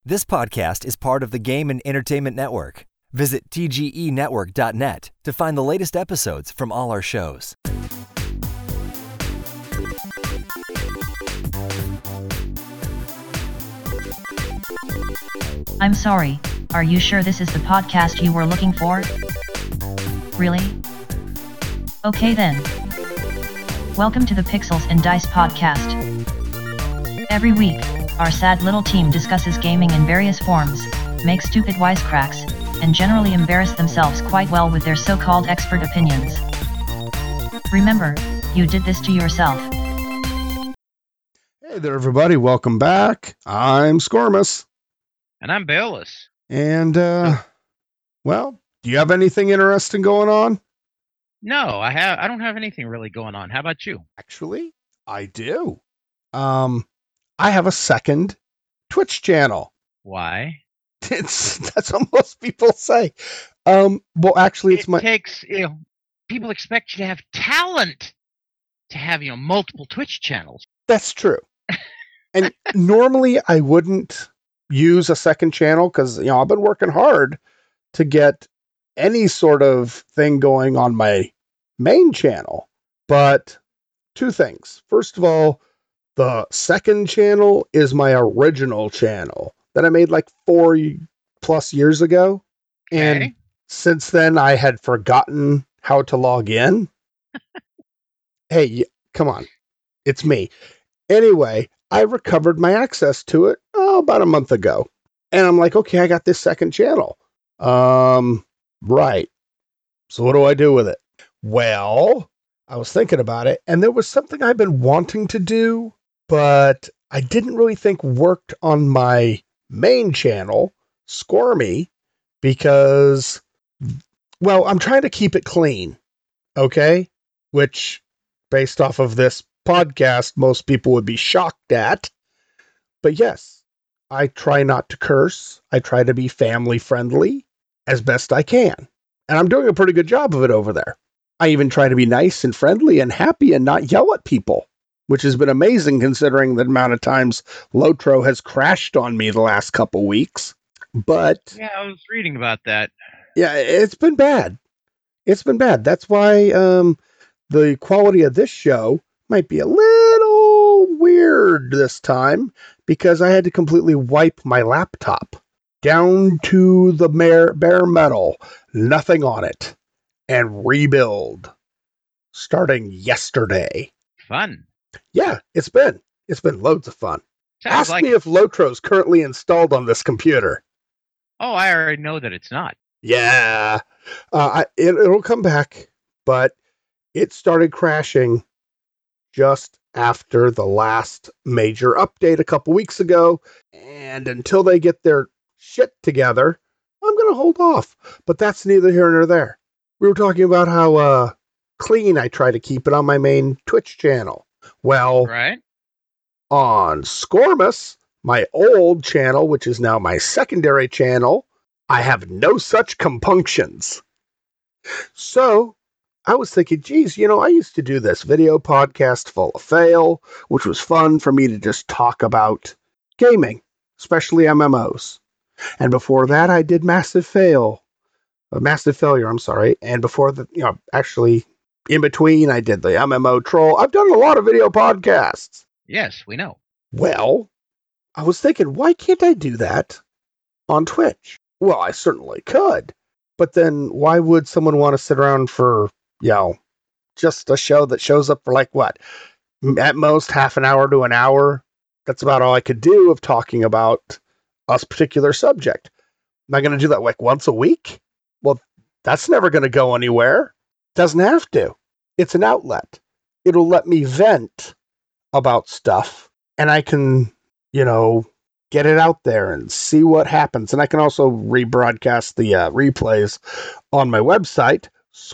This podcast is part of the Game and Entertainment Network. Visit tgenetwork.net to find the latest episodes from all our shows. I'm sorry, are you sure this is the podcast you were looking for? Really? Okay then. Welcome to the Pixels and Dice podcast. Every week, our sad little team discusses gaming in various forms, makes stupid wisecracks, and generally embarrass themselves quite well with their so-called expert opinions. Remember, you did this to yourself. Hey there, everybody. Welcome back. I'm Scormus. And I'm Bayless. And, well, do you have anything interesting going on? No, I don't have anything really going on. How about you? Actually, I do. I have a second Twitch channel. Why? That's what most people say. Well, actually, it takes, people expect you to have talent to have, multiple Twitch channels. That's true. And normally I wouldn't use a second channel because, I've been working hard to get any sort of thing going on my main channel. But two things. First of all, the second channel is my original channel that I made like 4+ years ago. And Okay. since then I had forgotten how to log in. Hey, come on. It's me. Anyway, I recovered my access to it about a month ago. And I'm like, okay, I got this second channel. Right. So what do I do with it? Well, I was thinking about it, and there was something I've been wanting to do, but I didn't really think worked on my main channel, Scormy, because, well, I'm trying to keep it clean, okay? Which, based off of this podcast, most people would be shocked at. But yes, I try not to curse. I try to be family friendly as best I can. And I'm doing a pretty good job of it over there. I even try to be nice and friendly and happy and not yell at people, which has been amazing considering the amount of times Lotro has crashed on me the last couple weeks. But Yeah, I was reading about that. yeah, it's been bad. It's been bad. That's why the quality of this show might be a little weird this time, because I had to completely wipe my laptop down to the bare metal, nothing on it, and rebuild starting yesterday. Fun. Yeah, it's been loads of fun. Sounds Ask like me if Lotro's currently installed on this computer. Oh, I already know that it's not. Yeah, it'll come back, but it started crashing just after the last major update a couple weeks ago, and until they get their shit together, I'm going to hold off. But that's neither here nor there. We were talking about how clean I try to keep it on my main Twitch channel. Well, Right? on Scormus, my old channel, which is now my secondary channel, I have no such compunctions. So I was thinking, geez, I used to do this video podcast full of fail, which was fun for me to just talk about gaming, especially MMOs. And before that, I did Massive Failure, I'm sorry. And before actually in between, I did the MMO Troll. I've done a lot of video podcasts. Yes, we know. Well, I was thinking, why can't I do that on Twitch? Well, I certainly could. But then why would someone want to sit around for, just a show that shows up for at most half an hour to an hour? That's about all I could do of talking about a particular subject. Am I going to do that once a week? Well, that's never going to go anywhere. Doesn't have to. It's an outlet. It'll let me vent about stuff, and I can, get it out there and see what happens. And I can also rebroadcast the replays on my website,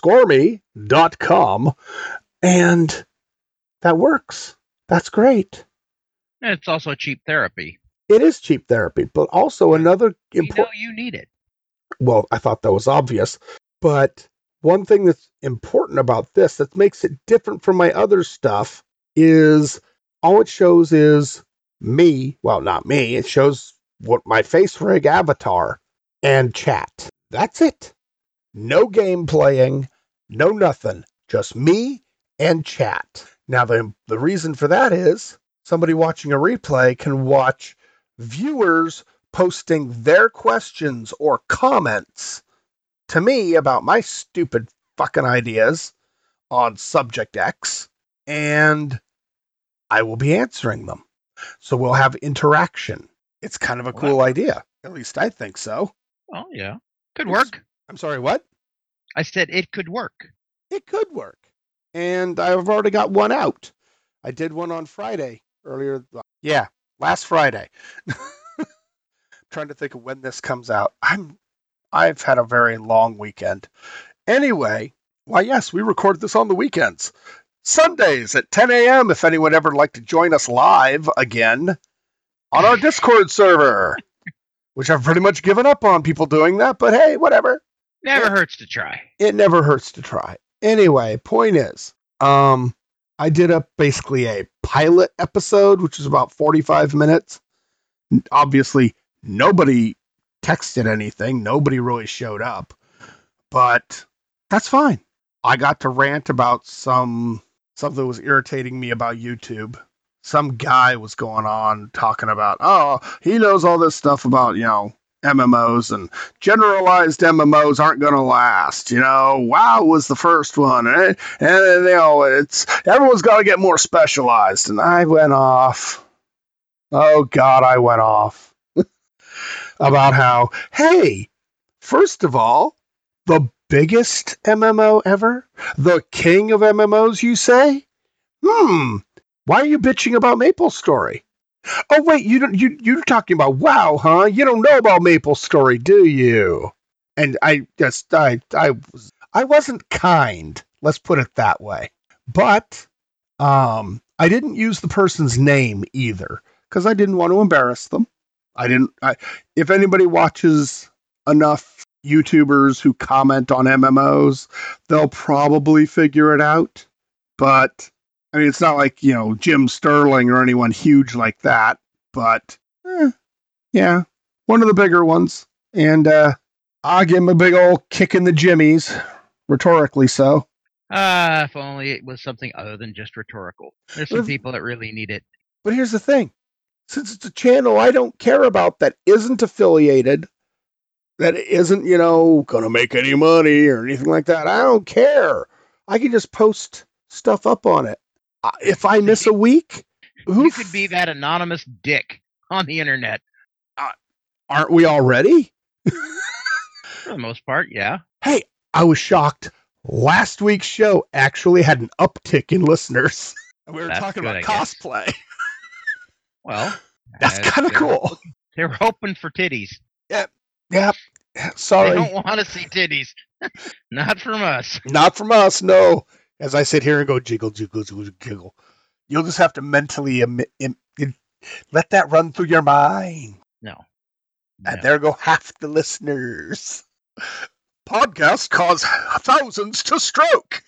scormy.com, and that works. That's great. And it's also cheap therapy. It is cheap therapy, but also another You know you need it. Well, I thought that was obvious, but one thing that's important about this that makes it different from my other stuff is all it shows is me. Well, not me. It shows what my face rig avatar and chat. That's it. No game playing, no nothing. Just me and chat. Now, the reason for that is somebody watching a replay can watch viewers posting their questions or comments to me about my stupid fucking ideas on Subject X, and I will be answering them. So we'll have interaction. It's kind of a cool idea. At least I think so. Oh, yeah. Could work. I'm sorry, what? I said it could work. It could work. And I've already got one out. I did one on Friday earlier. Yeah, last Friday. Trying to think of when this comes out. I've had a very long weekend. Anyway, why, yes, we record this on the weekends. Sundays at 10 a.m. if anyone ever would like to join us live again on our Discord server, which I've pretty much given up on people doing that, but hey, whatever. Never hurts to try. It never hurts to try. Anyway, point is, I did basically a pilot episode, which is about 45 minutes. Obviously, nobody texted anything. Nobody really showed up. But that's fine. I got to rant about something that was irritating me about YouTube. Some guy was going on talking about, oh, he knows all this stuff about, MMOs, and generalized MMOs aren't going to last. WoW was the first one, and it's everyone's got to get more specialized. And I went off. Oh God, I went off about how, hey, first of all, the biggest MMO ever, the king of MMOs, you say? Why are you bitching about MapleStory? Oh wait, you're talking about WoW, huh? You don't know about MapleStory, do you? And I wasn't kind. Let's put it that way. But I didn't use the person's name either because I didn't want to embarrass them. If anybody watches enough YouTubers who comment on MMOs, they'll probably figure it out. But I mean, it's not like, Jim Sterling or anyone huge like that, but yeah, one of the bigger ones. And I'll give him a big old kick in the jimmies, rhetorically so. If only it was something other than just rhetorical. There's some people that really need it. But here's the thing. Since it's a channel I don't care about that isn't affiliated, that isn't, going to make any money or anything like that, I don't care. I can just post stuff up on it. If I miss a week, you could be that anonymous dick on the internet. Aren't we already? For the most part, yeah. Hey, I was shocked. Last week's show actually had an uptick in listeners. We were talking about cosplay. Well, that's kind of cool. They were hoping for titties. Yeah. Sorry. They don't want to see titties. Not from us. Not from us, no. As I sit here and go jiggle, jiggle, jiggle, jiggle. You'll just have to mentally let that run through your mind. No. And there go half the listeners. Podcasts cause thousands to stroke.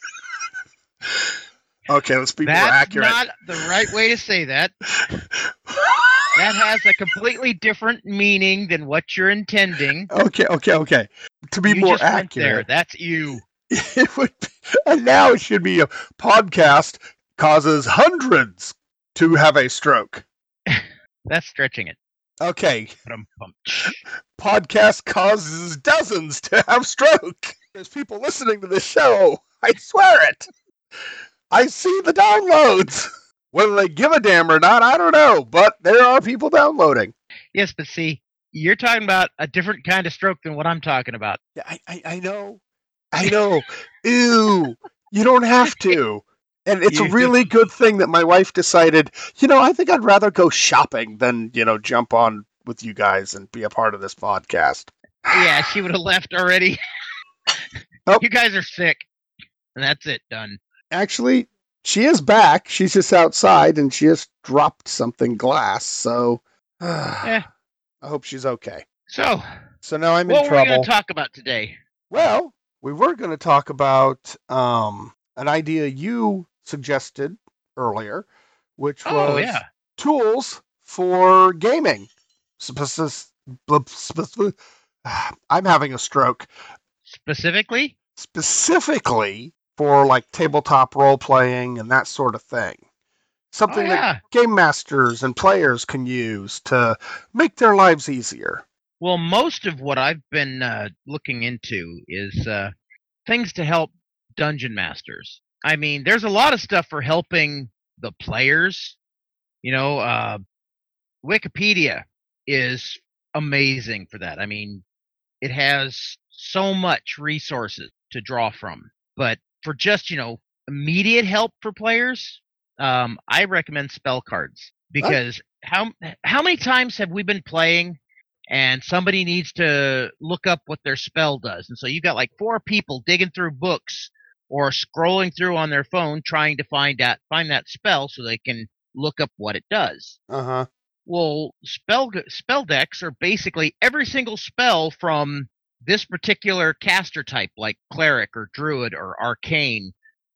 Okay, let's be more accurate. That's not the right way to say that. That has a completely different meaning than what you're intending. Okay. To be more accurate. That's you. It would be, and now it should be a podcast causes hundreds to have a stroke. That's stretching it. Okay. Podcast causes dozens to have stroke. There's people listening to this show. I swear it. I see the downloads. Whether they give a damn or not, I don't know. But there are people downloading. Yes, but see, you're talking about a different kind of stroke than what I'm talking about. Yeah, I know. Ew. You don't have to. And it's a really good thing that my wife decided, I think I'd rather go shopping than, jump on with you guys and be a part of this podcast. Yeah, she would have left already. Oh. You guys are sick. And that's it. Done. Actually, she is back. She's just outside and she just dropped something glass. So I hope she's okay. So now I'm in trouble. What were we going to talk about today? Well, we were going to talk about an idea you suggested earlier, which was tools for gaming. I'm having a stroke. Specifically? Specifically for like tabletop role playing and that sort of thing. Something that game masters and players can use to make their lives easier. Well, most of what I've been looking into is things to help dungeon masters. I mean, there's a lot of stuff for helping the players. You know, Wikipedia is amazing for that. I mean, it has so much resources to draw from. But for just, immediate help for players, I recommend spell cards. Because how many times have we been playing and somebody needs to look up what their spell does? And so you got like 4 people digging through books or scrolling through on their phone trying to find that spell so they can look up what it does. Uh-huh. Well, spell decks are basically every single spell from this particular caster type, like cleric or druid or arcane.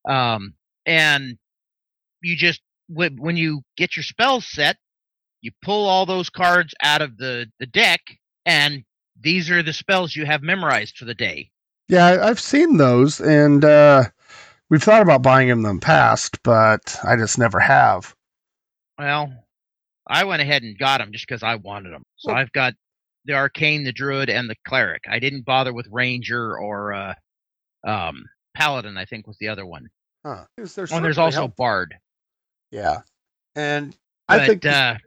And you just, when you get your spells set, you pull all those cards out of the deck, and these are the spells you have memorized for the day. Yeah, I've seen those, and we've thought about buying them in the past, but I just never have. Well, I went ahead and got them just because I wanted them. So I've got the arcane, the druid, and the cleric. I didn't bother with ranger or paladin, I think was the other one. Huh. There's also bard. Yeah. And I think...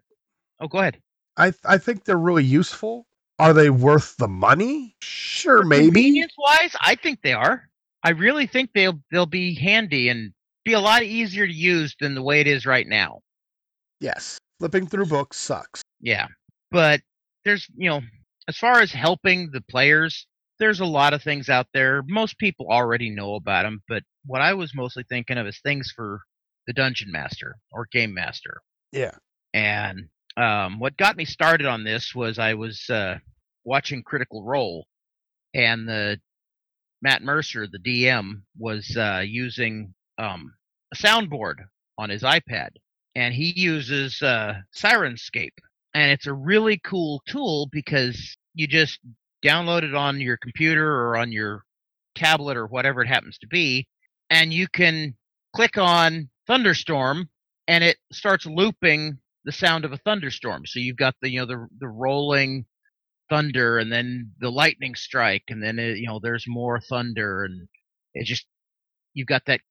go ahead. I think they're really useful. Are they worth the money? Sure, maybe. Convenience-wise, I think they are. I really think they'll be handy and be a lot easier to use than the way it is right now. Yes. Flipping through books sucks. Yeah. But there's, as far as helping the players, there's a lot of things out there. Most people already know about them, but what I was mostly thinking of is things for the dungeon master or game master. Yeah. And what got me started on this was I was watching Critical Role, and Matt Mercer, the DM, was using a soundboard on his iPad, and he uses Sirenscape, and it's a really cool tool because you just download it on your computer or on your tablet or whatever it happens to be, and you can click on Thunderstorm, and it starts looping the sound of a thunderstorm. So you've got the rolling thunder, and then the lightning strike, and then there's more thunder, and it just, you've got that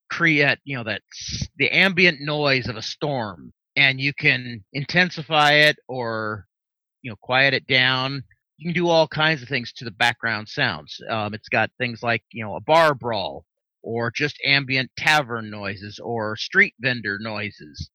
that's the ambient noise of a storm, and you can intensify it or quiet it down. You can do all kinds of things to the background sounds. It's got things like a bar brawl, or just ambient tavern noises, or street vendor noises.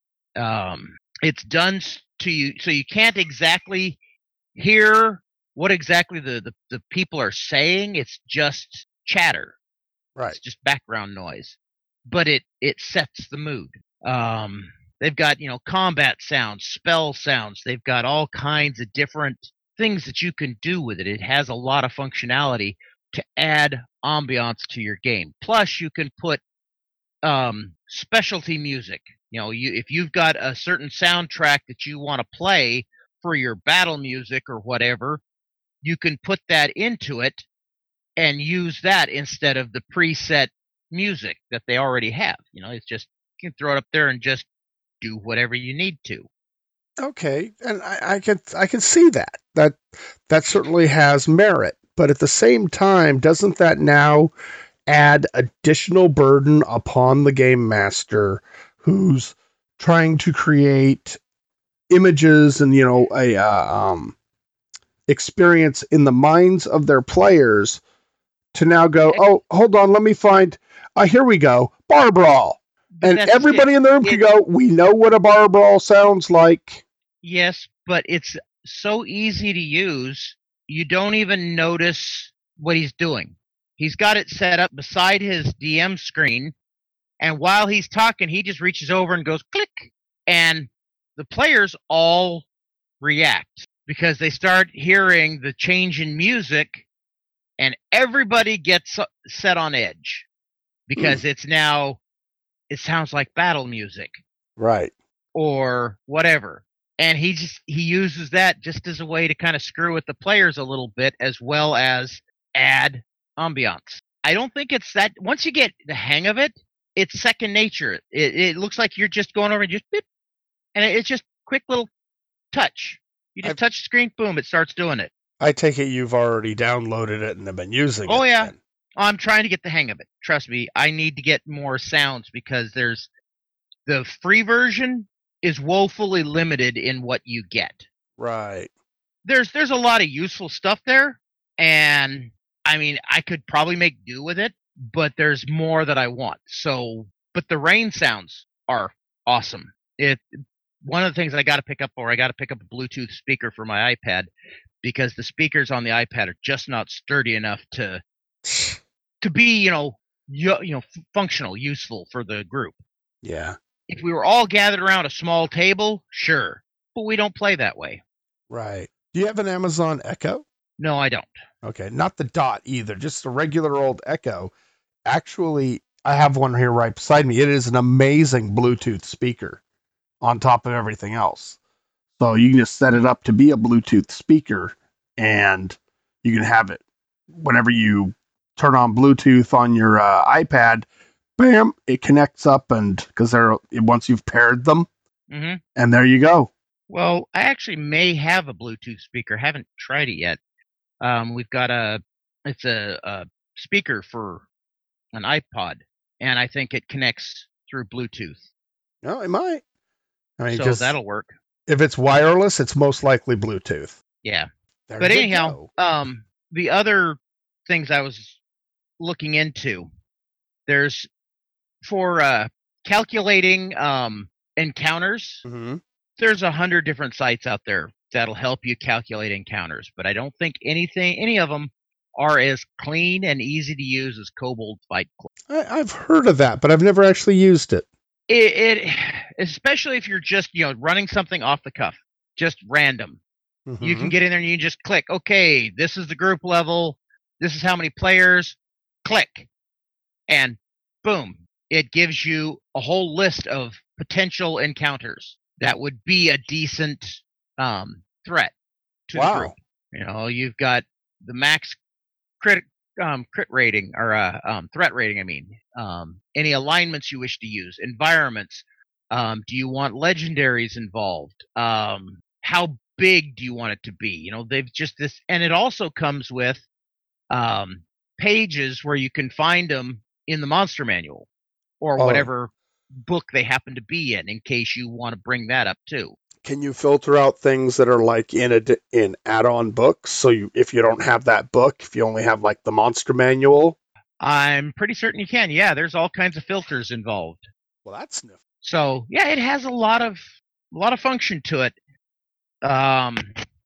It's done to you so you can't exactly hear what exactly the people are saying. It's just chatter. Right. It's just background noise. But it sets the mood. They've got, combat sounds, spell sounds. They've got all kinds of different things that you can do with it. It has a lot of functionality to add ambiance to your game. Plus, you can put specialty music. If you've got a certain soundtrack that you want to play for your battle music or whatever, you can put that into it and use that instead of the preset music that they already have. It's just, you can throw it up there and just do whatever you need to. Okay, and I can see that. That certainly has merit. But at the same time, doesn't that now add additional burden upon the game master who's trying to create images and a experience in the minds of their players to now go, oh, hold on, let me find, here we go, bar brawl. And everybody in the room can go, we know what a bar brawl sounds like. Yes, but it's so easy to use, you don't even notice what he's doing. He's got it set up beside his DM screen, and while he's talking, he just reaches over and goes click, and the players all react because they start hearing the change in music, and everybody gets set on edge because it sounds like battle music. Right. Or whatever. And he uses that just as a way to kind of screw with the players a little bit, as well as add ambiance. I don't think it's that. Once you get the hang of it, it's second nature. It looks like you're just going over and just beep, and it's just quick little touch. You just touch the screen, boom, it starts doing it. I take it you've already downloaded it and have been using it. Oh, yeah. Then. I'm trying to get the hang of it. Trust me, I need to get more sounds because there's the free version is woefully limited in what you get. Right. There's a lot of useful stuff there, and I mean, I could probably make do with it, but there's more that I want. So, but the rain sounds are awesome. One of the things I got to pick up, or I got to pick up a Bluetooth speaker for my iPad, because the speakers on the iPad are just not sturdy enough to be, functional, useful for the group. Yeah. If we were all gathered around a small table, sure, but we don't play that way. Right. Do you have an Amazon Echo? No, I don't. Okay, not the Dot either, just a regular old Echo. Actually, I have one here right beside me. It is an amazing Bluetooth speaker on top of everything else. So you can just set it up to be a Bluetooth speaker, and you can have it whenever you turn on Bluetooth on your iPad. Bam! It connects up, and because once you've paired them, and there you go. Well, I actually may have a Bluetooth speaker. Haven't tried it yet. We've got a speaker for an iPod, and I think it connects through Bluetooth. No, it might. I mean, so that'll work. If it's wireless, it's most likely Bluetooth. Yeah. But anyhow, the other things I was looking into, there's for calculating encounters. Mm-hmm. There's 100 different sites out there that'll help you calculate encounters, but I don't think any of them are as clean and easy to use as Kobold Fight Club. I've heard of that, but I've never actually used it. It especially if you're just running something off the cuff, just random. Mm-hmm. You can get in there and you can just click. Okay, this is the group level. This is how many players. Click, and boom, it gives you a whole list of potential encounters that would be a decent threat to the group. You've got the max crit rating, or threat rating, I mean. Any alignments you wish to use, environments. Do you want legendaries involved? How big do you want it to be? They've just this, and it also comes with pages where you can find them in the monster manual or whatever book they happen to be in case you want to bring that up too. Can you filter out things that are like in add-on books? So if you don't have that book, if you only have like the monster manual, I'm pretty certain you can. Yeah, there's all kinds of filters involved. Well, that's new. So yeah, it has a lot of function to it. Let's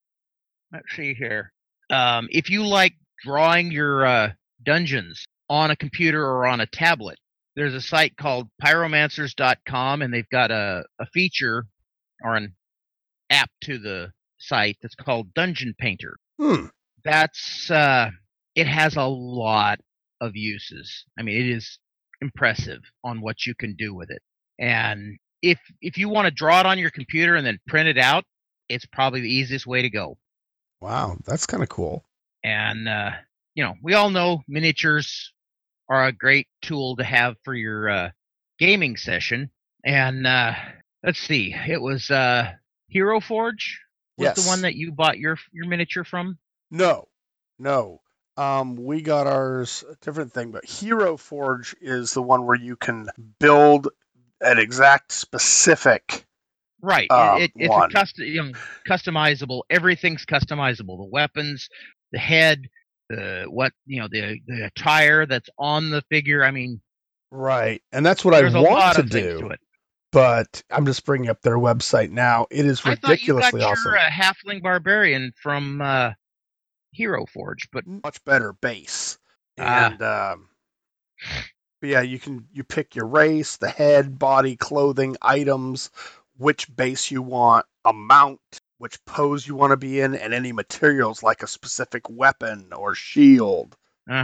see here. If you like drawing your dungeons on a computer or on a tablet, there's a site called pyromancers.com, and they've got a feature or an app to the site that's called Dungeon Painter. That's it has a lot of uses. I mean, it is impressive on what you can do with it. And if you want to draw it on your computer and then print it out, it's probably the easiest way to go. Wow, that's kind of cool. And we all know miniatures are a great tool to have for your gaming session. And let's see, it was Hero Forge was the one that you bought your miniature from? No. We got ours a different thing, but Hero Forge is the one where you can build an exact specific. Right. It's a customizable. Everything's customizable. The weapons, the head, the attire that's on the figure. I mean, right. And that's what I want to do. But I'm just bringing up their website now. It is ridiculously awesome. You're a halfling barbarian from Hero Forge, but much better base. And but yeah, you pick your race, the head, body, clothing, items, which base you want, a mount, which pose you want to be in, and any materials like a specific weapon or shield.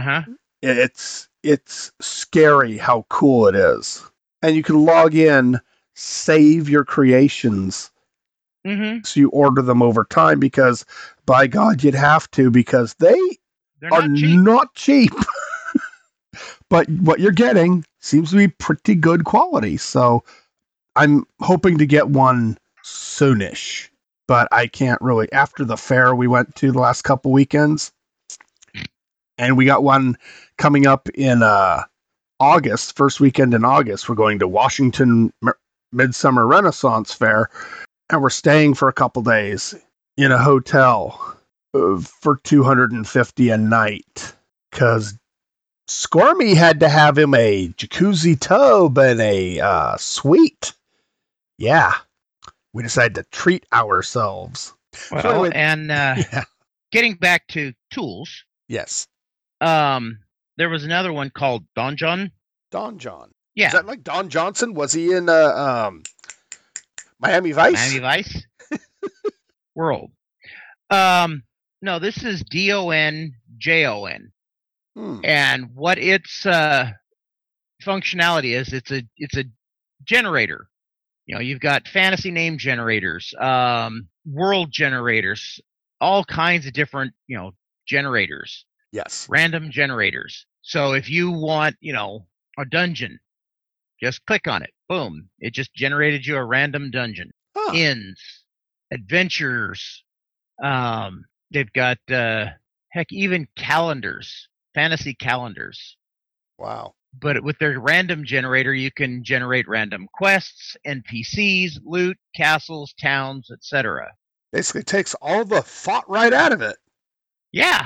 It's scary how cool it is. And you can log in, save your creations, Mm-hmm. So you order them over time because, by God, you'd have to, because they They're are not cheap. not cheap. But what you're getting seems to be pretty good quality. So I'm hoping to get one soonish. But I can't really. After the fair we went to the last couple weekends, and we got one coming up in August, first weekend in August. We're going to Washington Midsummer Renaissance Fair, and we're staying for a couple days in a hotel for $250 a night, because Squirmy had to have him a jacuzzi tub and a suite. Yeah, we decided to treat ourselves. Well, So anyway, and yeah. getting back to tools, Yes, there was another one called Donjon. Don John. Yeah, Is that like Don Johnson? Was he in Miami Vice? Miami Vice World. No, this is DONJON. And what its functionality is, it's a generator. You know, you've got fantasy name generators, world generators, all kinds of different, generators. Yes. Random generators. So if you want, a dungeon, just click on it. Boom. It just generated you a random dungeon. Huh. Inns, adventures. They've got, even calendars. Fantasy calendars. Wow. But with their random generator, you can generate random quests, NPCs, loot, castles, towns, etc. Basically takes all the thought right out of it. Yeah.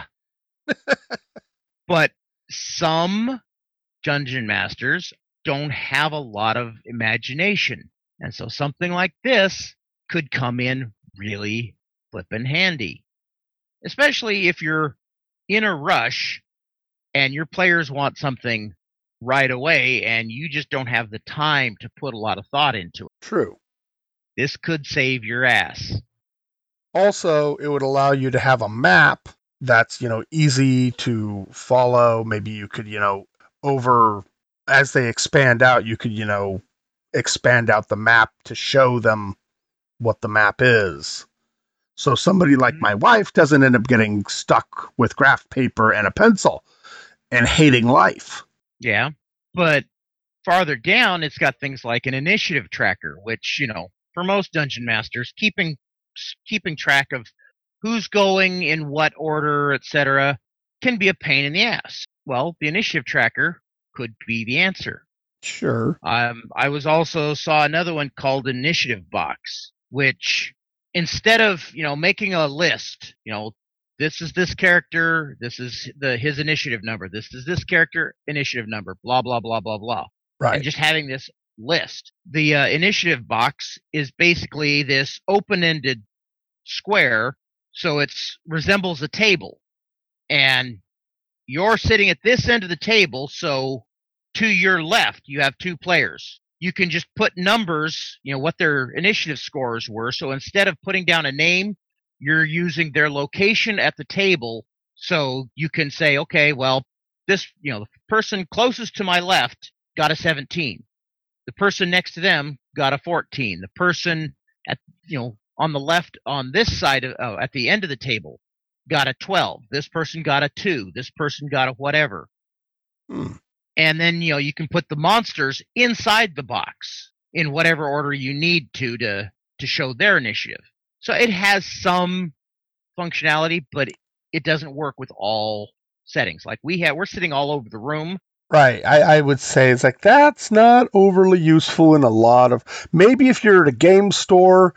But some dungeon masters don't have a lot of imagination. And so something like this could come in really flippin' handy. Especially if you're in a rush and your players want something right away and you just don't have the time to put a lot of thought into it. True. This could save your ass. Also, it would allow you to have a map that's, easy to follow. Maybe you could, as they expand out, you could, expand out the map to show them what the map is. So somebody like my wife doesn't end up getting stuck with graph paper and a pencil and hating life. Yeah, but farther down, it's got things like an initiative tracker, which, for most dungeon masters, keeping track of who's going in what order, etc., can be a pain in the ass. Well, the initiative tracker could be the answer. Sure. I was also saw another one called Initiative Box, which instead of making a list, this is this character, this is his initiative number, this is this character initiative number, blah blah blah blah blah, right? And just having this list. The initiative box is basically this open-ended square, so it resembles a table, and you're sitting at this end of the table, so to your left you have two players. You can just put numbers, what their initiative scores were, so instead of putting down a name, you're using their location at the table, so you can say, okay, well, this, the person closest to my left got a 17. The person next to them got a 14. The person at, on the left on this side of, at the end of the table got a 12. This person got a 2. This person got a whatever. And then, you can put the monsters inside the box in whatever order you need to show their initiative. So it has some functionality, but it doesn't work with all settings. Like we're sitting all over the room. Right. I would say it's like, that's not overly useful in a lot of, maybe if you're at a game store,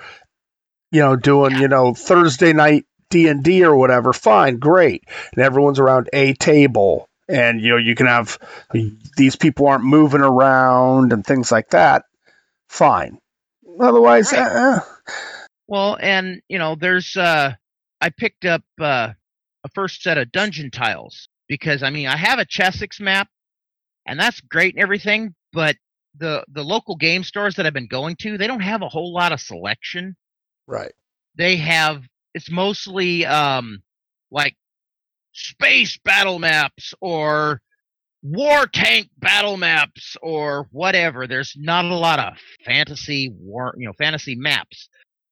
doing, Thursday night D&D or whatever, fine, great. And everyone's around a table and, you can have, these people aren't moving around and things like that. Fine. Otherwise, right. Well, and, there's, I picked up a first set of dungeon tiles because, I have a Chessex map, and that's great and everything, but the local game stores that I've been going to, they don't have a whole lot of selection. Right. It's mostly, like, space battle maps or war tank battle maps or whatever. There's not a lot of fantasy maps.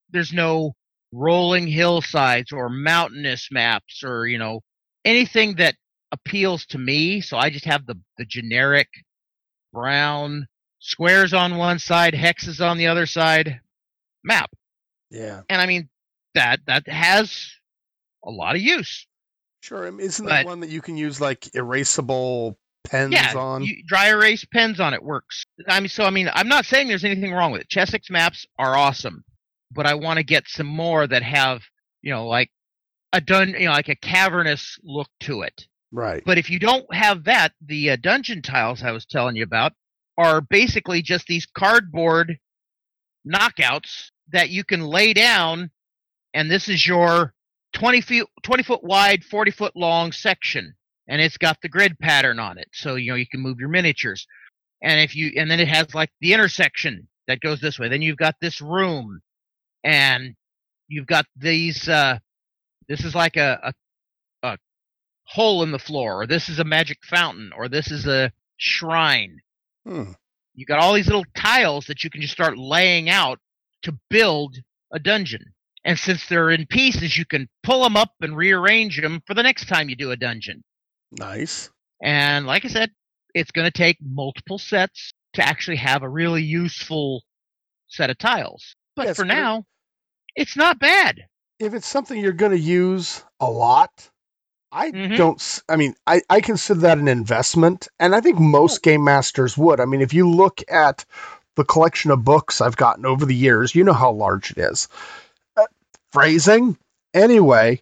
there's no rolling hillsides or mountainous maps or, anything that appeals to me. So I just have the generic brown squares on one side, hexes on the other side map. Yeah. And I mean, that has a lot of use. Sure. Isn't that one that you can use like erasable pens on? Dry erase pens on it works. I'm not saying there's anything wrong with it. Chessex maps are awesome, but I want to get some more that have, like like a cavernous look to it. Right. But if you don't have that, the dungeon tiles I was telling you about are basically just these cardboard knockouts that you can lay down, and this is your 20 foot wide, 40 foot long section, and it's got the grid pattern on it, so you can move your miniatures. And then it has like the intersection that goes this way. Then you've got this room, and you've got these. This is like a hole in the floor, or this is a magic fountain, or this is a shrine. You got all these little tiles that you can just start laying out to build a dungeon. And since they're in pieces, you can pull them up and rearrange them for the next time you do a dungeon. Nice. And like I said, it's going to take multiple sets to actually have a really useful set of tiles. But for now, it's not bad. If it's something you're going to use a lot, I consider that an investment, and I think most game masters would. I mean, if you look at the collection of books I've gotten over the years, you know how large it is. Phrasing? Anyway,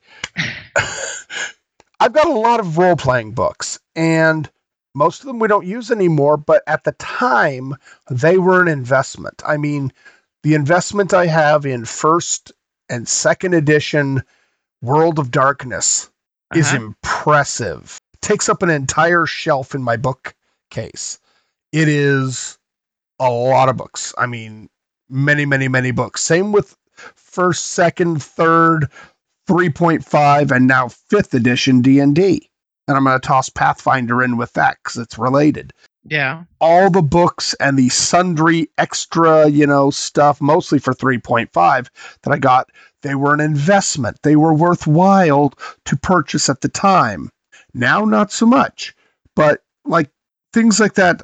I've got a lot of role-playing books, and most of them we don't use anymore, but at the time, they were an investment. I mean, the investment I have in first and second edition World of Darkness is impressive. It takes up an entire shelf in my bookcase. It is a lot of books. I mean, many, many, many books. Same with first, second, third, 3.5, and now 5th edition D&D. And I'm going to toss Pathfinder in with that because it's related. Yeah. All the books and the sundry extra, stuff, mostly for 3.5 that I got, they were an investment. They were worthwhile to purchase at the time. Now, not so much. But like things like that,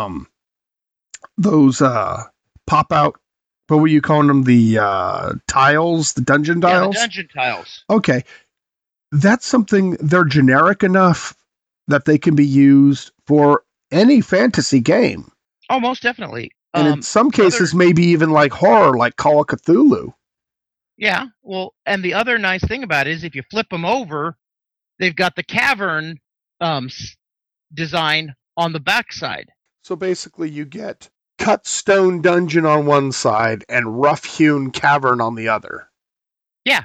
those pop out, what were you calling them? The tiles, the dungeon tiles? Yeah, the dungeon tiles. Okay. That's something, they're generic enough that they can be used for any fantasy game. Oh, most definitely. And in some cases, maybe even like horror, like Call of Cthulhu. Yeah, well, and the other nice thing about it is if you flip them over, they've got the cavern design on the backside. So basically you get cut stone dungeon on one side and rough-hewn cavern on the other. Yeah.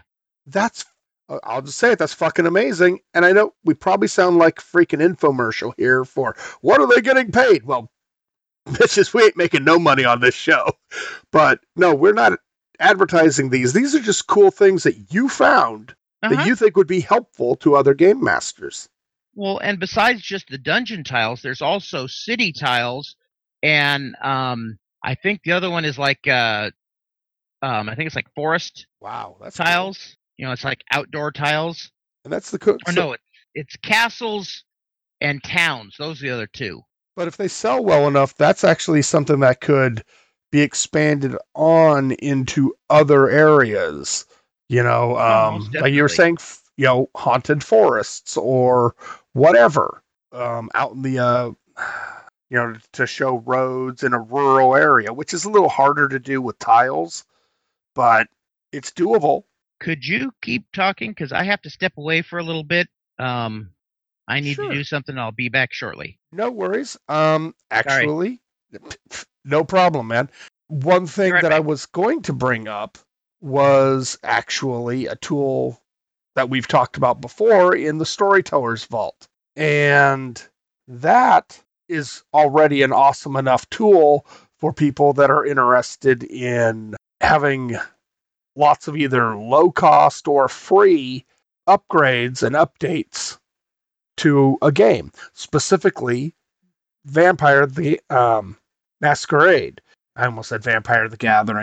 I'll just say it, that's fucking amazing. And I know we probably sound like a freaking infomercial here for what are they getting paid? Well, bitches, we ain't making no money on this show. But no, we're not advertising these. These are just cool things that you found that you think would be helpful to other game masters. Well, and besides just the dungeon tiles, there's also city tiles, and I think the other one is like I think it's like forest. Wow, that's tiles. Cool. It's like outdoor tiles. And that's the cool. No, it's castles and towns. Those are the other two. But if they sell well enough, that's actually something that could be expanded on into other areas. Like you were saying, haunted forests or whatever, out in the, to show roads in a rural area, which is a little harder to do with tiles, but it's doable. Could you keep talking? Because I have to step away for a little bit. I need to do something. I'll be back shortly. No worries. Actually, no problem, man. One thing that I was going to bring up was actually a tool that we've talked about before in the Storyteller's Vault. And that is already an awesome enough tool for people that are interested in having lots of either low cost or free upgrades and updates to a game, specifically Vampire the Masquerade. I almost said Vampire the Gathering.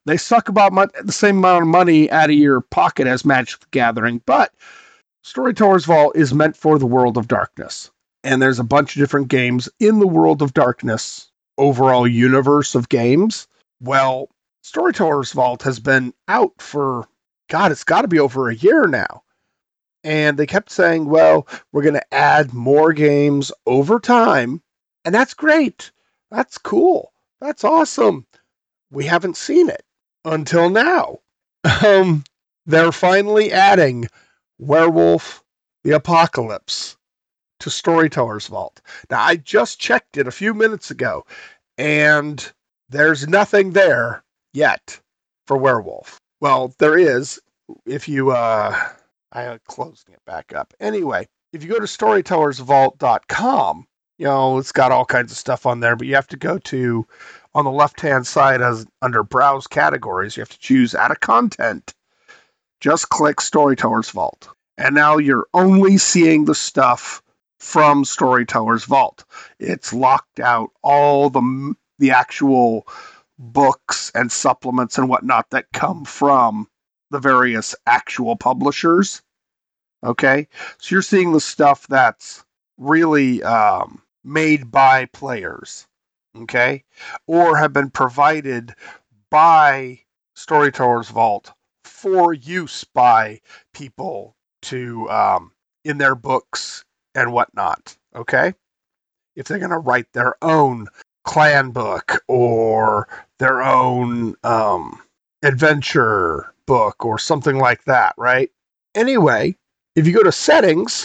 They suck about the same amount of money out of your pocket as Magic the Gathering, but Storyteller's Vault is meant for the World of Darkness. And there's a bunch of different games in the World of Darkness overall universe of games. Well, Storyteller's Vault has been out for, God, it's got to be over a year now. And they kept saying, well, we're going to add more games over time. And that's great. That's cool. That's awesome. We haven't seen it until now. They're finally adding Werewolf the Apocalypse to Storyteller's Vault. Now, I just checked it a few minutes ago, and there's nothing there yet for Werewolf. Well, there is if you, I'm closing it back up. Anyway, if you go to storytellersvault.com, it's got all kinds of stuff on there, but you have to go to, on the left-hand side, under Browse Categories, you have to choose Add a Content. Just click Storyteller's Vault. And now you're only seeing the stuff from Storyteller's Vault. It's locked out all the actual books and supplements and whatnot that come from the various actual publishers. Okay? So you're seeing the stuff that's really made by players. Okay? Or have been provided by Storyteller's Vault for use by people to in their books and whatnot. Okay? If they're going to write their own clan book or their own adventure book or something like that, right? Anyway, if you go to settings,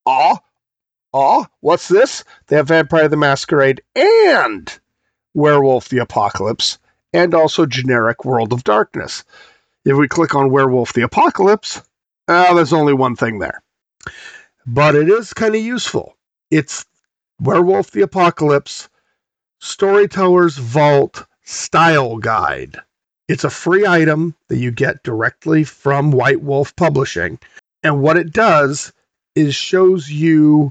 what's this? They have Vampire the Masquerade and Werewolf the Apocalypse and also generic World of Darkness. If we click on Werewolf the Apocalypse, there's only one thing there. But it is kind of useful. It's Werewolf the Apocalypse Storyteller's Vault Style Guide. It's a free item that you get directly from White Wolf Publishing. And what it does is shows you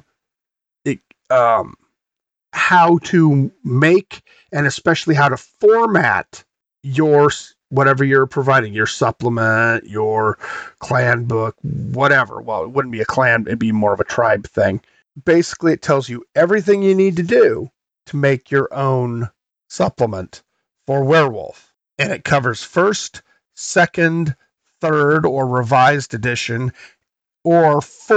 how to make and especially how to format your whatever you're providing, your supplement, your clan book, whatever. Well, it wouldn't be a clan, it'd be more of a tribe thing. Basically, it tells you everything you need to do to make your own supplement for Werewolf. And it covers first, second, third, or revised edition, or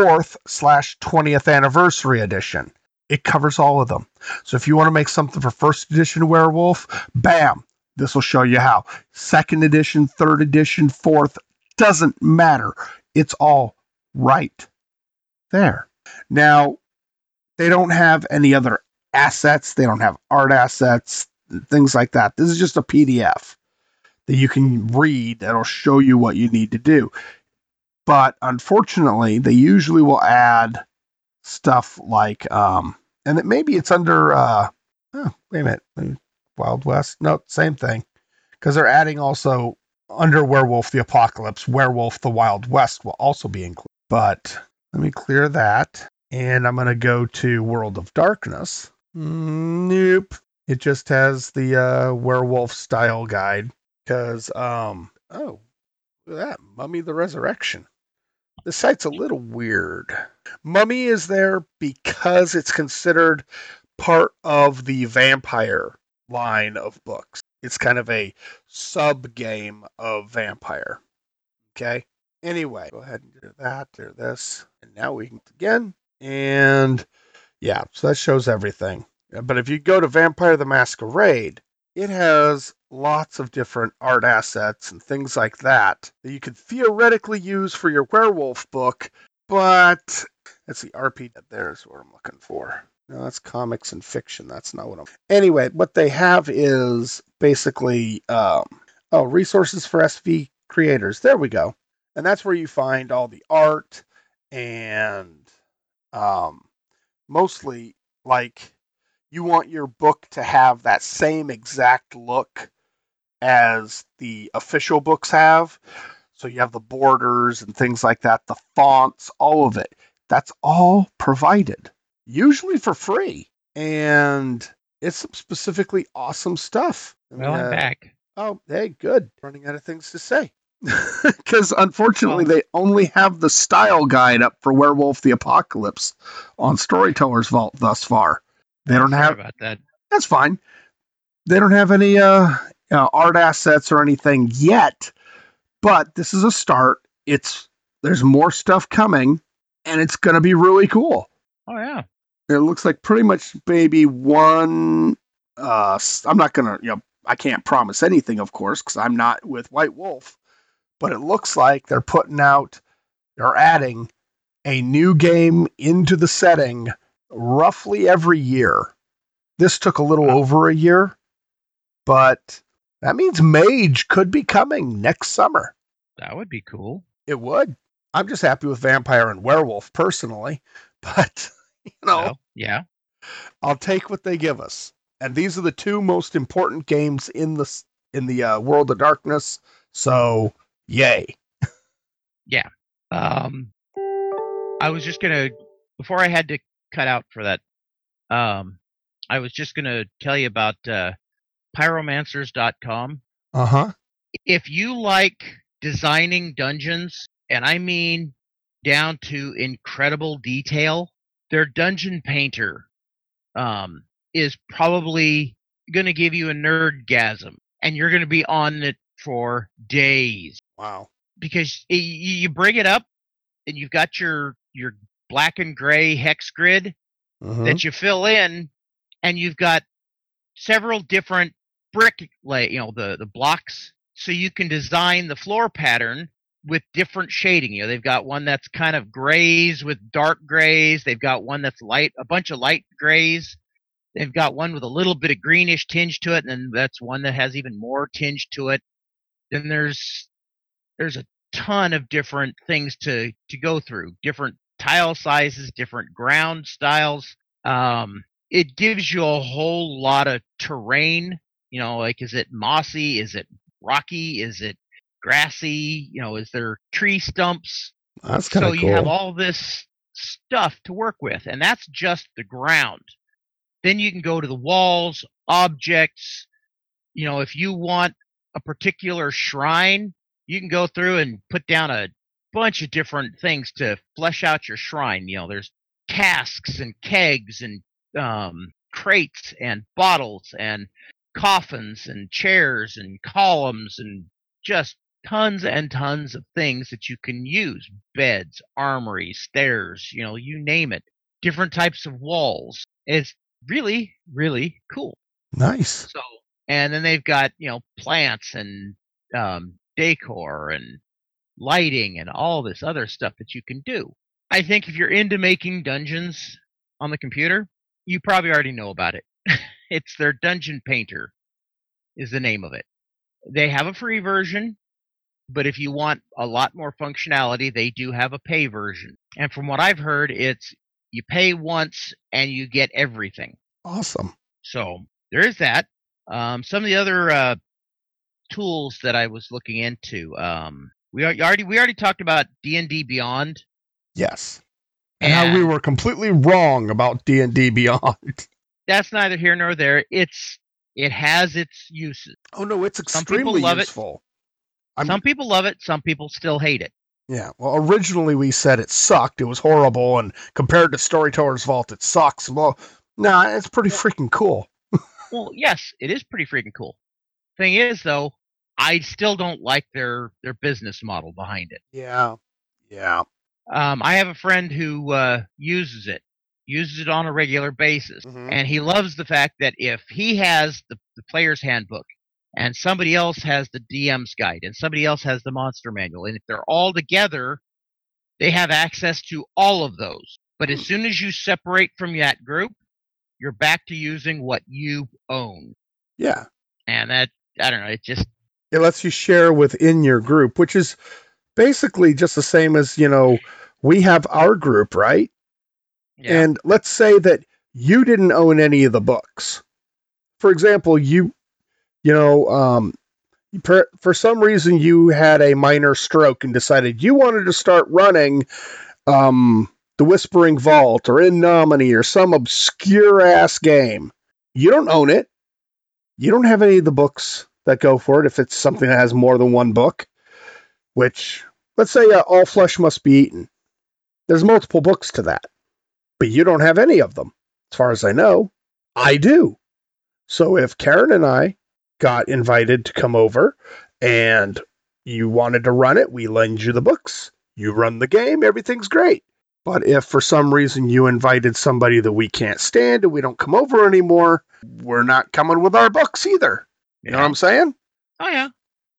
4th/20th anniversary edition. It covers all of them. So if you want to make something for first edition Werewolf, bam, this will show you how. Second edition, third edition, fourth, doesn't matter. It's all right there. Now, they don't have any other assets. They don't have art assets, things like that. This is just a PDF that you can read that'll show you what you need to do. But unfortunately, they usually will add stuff like, and maybe it's under, wait a minute, Wild West. No, same thing. Because they're adding also under Werewolf the Apocalypse, Werewolf the Wild West will also be included. But let me clear that. And I'm going to go to World of Darkness. Nope. It just has the Werewolf Style Guide. Because, look at that. Mummy the Resurrection. This site's a little weird. Mummy is there because it's considered part of the Vampire line of books. It's kind of a sub-game of Vampire. Okay? Anyway, go ahead and do that, do this. And now we can again. And yeah, so that shows everything. But if you go to Vampire the Masquerade, it has lots of different art assets and things like that you could theoretically use for your werewolf book, but that's the RP. There's what I'm looking for. No, that's comics and fiction. That's not what I'm... Anyway, what they have is basically, resources for SV creators. There we go. And that's where you find all the art and mostly, like, you want your book to have that same exact look as the official books have. So you have the borders and things like that, the fonts, all of it. That's all provided, usually for free. And it's some specifically awesome stuff. Well, I'm back. Oh, hey, good. Running out of things to say. Because unfortunately, they only have the style guide up for Werewolf the Apocalypse on Storyteller's Vault thus far. They don't Sorry have. about that. That's fine. They don't have any art assets or anything yet, but this is a start. There's more stuff coming, and it's going to be really cool. Oh yeah. It looks like pretty much maybe one. I'm not gonna, I can't promise anything, of course, because I'm not with White Wolf. But it looks like they're adding a new game into the setting roughly every year. This took a little over a year, but that means Mage could be coming next summer. That would be cool. It would. I'm just happy with Vampire and Werewolf personally, but Well, yeah. I'll take what they give us. And these are the two most important games in the World of Darkness. So, yay. Yeah. I was just gonna, before I had to cut out for that, I was just gonna tell you about pyromancers.com. Uh-huh. If you like designing dungeons, and I mean down to incredible detail, their Dungeon Painter is probably going to give you a nerdgasm, and you're going to be on it for days. Wow. Because you bring it up, and you've got your black and gray hex grid that you fill in, and you've got several different brick, the blocks, so you can design the floor pattern with different shading. They've got one that's kind of grays with dark grays. They've got one that's a bunch of light grays. They've got one with a little bit of greenish tinge to it, and then that's one that has even more tinge to it. Then there's a ton of different things to go through, different tile sizes, different ground styles. It gives you a whole lot of terrain. Like, is it mossy? Is it rocky? Is it grassy? Is there tree stumps? That's kind of cool. So you have all this stuff to work with, and that's just the ground. Then you can go to the walls, objects. If you want a particular shrine, you can go through and put down a bunch of different things to flesh out your shrine. There's casks and kegs and crates and bottles and coffins and chairs and columns and just tons and tons of things that you can use. Beds, armory, stairs, you name it. Different types of walls. It's really, really cool. Nice. So, and then they've got, plants and decor and lighting and all this other stuff that you can do. I think if you're into making dungeons on the computer, you probably already know about it. It's their Dungeon Painter is the name of it. They have a free version, but if you want a lot more functionality, they do have a pay version. And from what I've heard, it's you pay once and you get everything. Awesome. So there is that. Some of the other tools that I was looking into. We already talked about D&D Beyond. Yes. And how we were completely wrong about D&D Beyond. That's neither here nor there. It has its uses. Oh no, it's extremely useful. Some people love it. Some people still hate it. Yeah. Well, originally we said it sucked. It was horrible, and compared to Storyteller's Vault, it sucks. Well, it's pretty freaking cool. Well, yes, it is pretty freaking cool. Thing is, though, I still don't like their business model behind it. Yeah. Yeah. I have a friend who uses it on a regular basis, and he loves the fact that if he has the player's handbook, and somebody else has the DM's guide, and somebody else has the monster manual, and if they're all together, they have access to all of those. But as soon as you separate from that group, you're back to using what you own. Yeah. And that, I don't know, it lets you share within your group, which is basically just the same as, we have our group, right? Yeah. And let's say that you didn't own any of the books. For example, for some reason you had a minor stroke and decided you wanted to start running the Whispering Vault or In Nomine or some obscure ass game. You don't own it. You don't have any of the books that go for it if it's something that has more than one book, which, let's say All Flesh Must Be Eaten. There's multiple books to that, but you don't have any of them. As far as I know, I do. So if Karen and I got invited to come over and you wanted to run it, we lend you the books. You run the game, everything's great. But if for some reason you invited somebody that we can't stand and we don't come over anymore, we're not coming with our books either. You know what I'm saying? Oh, yeah.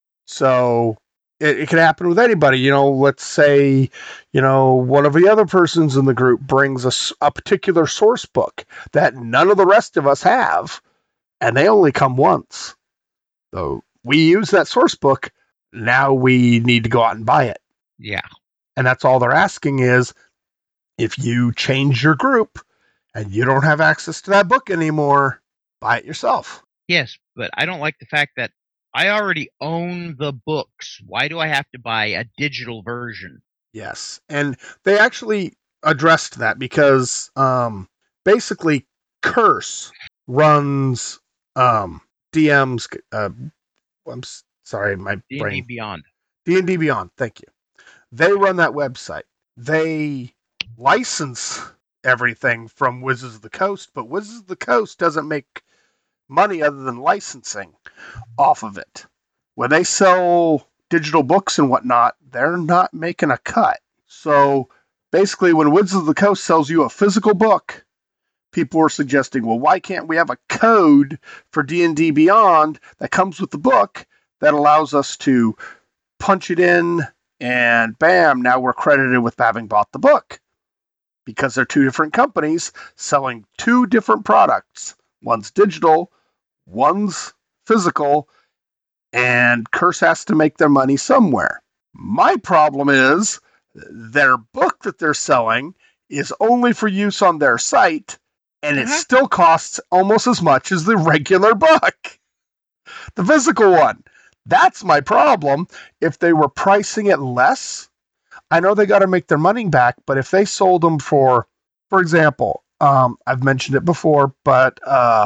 So it can happen with anybody. Let's say, one of the other persons in the group brings a particular source book that none of the rest of us have, and they only come once. So we use that source book. Now we need to go out and buy it. Yeah. And that's all they're asking is, if you change your group and you don't have access to that book anymore, buy it yourself. Yes, but I don't like the fact that I already own the books. Why do I have to buy a digital version? Yes, and they actually addressed that because basically Curse runs DM's. I'm sorry, my brain. D&D Beyond. Thank you. They run that website. They license everything from Wizards of the Coast, but Wizards of the Coast doesn't make money other than licensing off of it. When they sell digital books and whatnot, they're not making a cut. So basically, when Wizards of the Coast sells you a physical book, people are suggesting, well, why can't we have a code for D&D Beyond that comes with the book that allows us to punch it in and bam, now we're credited with having bought the book. Because they're two different companies selling two different products. One's digital, one's physical, and Curse has to make their money somewhere. My problem is their book that they're selling is only for use on their site, and it still costs almost as much as the regular book. The physical one. That's my problem. If they were pricing it less, I know they got to make their money back, but if they sold them for example, I've mentioned it before, but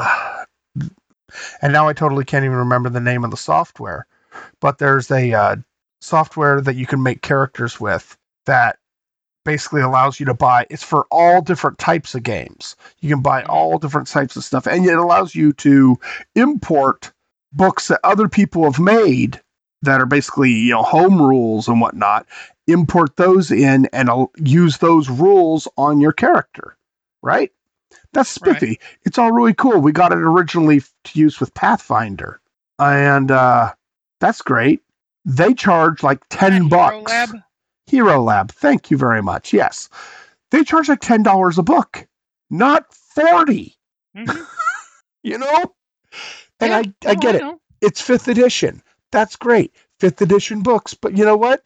and now I totally can't even remember the name of the software, but there's a software that you can make characters with that basically allows you to buy. It's for all different types of games. You can buy all different types of stuff, and it allows you to import books that other people have made that are basically, home rules and whatnot, import those in and use those rules on your character, right? That's spiffy. Right. It's all really cool. We got it originally to use with Pathfinder, and that's great. They charge like $10. Hero Lab. Thank you very much. Yes. They charge like $10 a book, not $40. Mm-hmm. And I get it. It's 5th edition. That's great. 5th edition books. But you know what?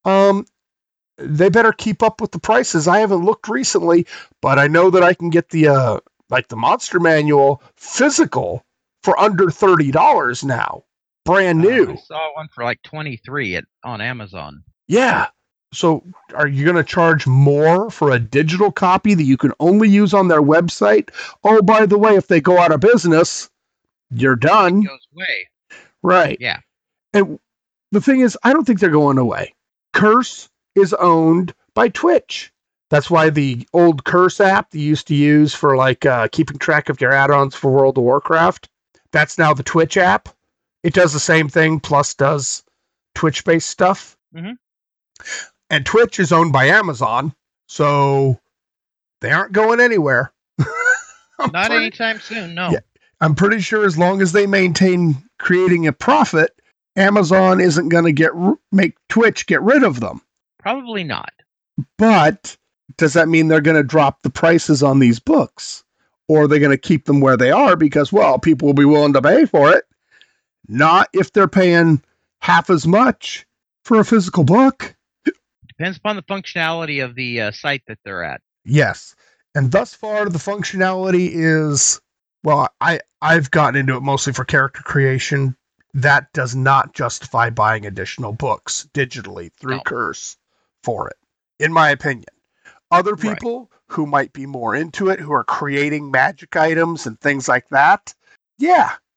They better keep up with the prices. I haven't looked recently, but I know that I can get the the Monster Manual physical for under $30 now. Brand new. I saw one for like $23 on Amazon. Yeah. So are you going to charge more for a digital copy that you can only use on their website? Oh, by the way, if they go out of business, you're done. It goes away. Right. Yeah. And the thing is, I don't think they're going away. Curse is owned by Twitch. That's why the old Curse app that you used to use for keeping track of your add-ons for World of Warcraft, that's now the Twitch app. It does the same thing, plus does Twitch-based stuff. Mm-hmm. And Twitch is owned by Amazon, so they aren't going anywhere. Not anytime soon, no. Yeah, I'm pretty sure as long as they maintain creating a profit, Amazon isn't going to make Twitch get rid of them. Probably not. But does that mean they're going to drop the prices on these books? Or are they going to keep them where they are because, well, people will be willing to pay for it? Not if they're paying half as much for a physical book. Depends upon the functionality of the site that they're at. Yes. And thus far, the functionality is, well, I've gotten into it mostly for character creation. That does not justify buying additional books digitally through Curse for it, in my opinion. Other people who might be more into it, who are creating magic items and things like that, yeah,